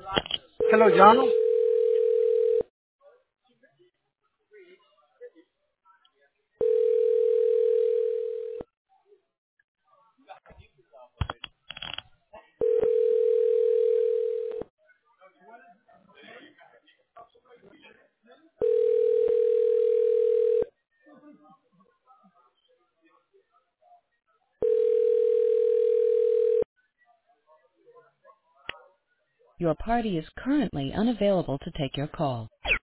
Hello, John. Your party is currently unavailable to take your call.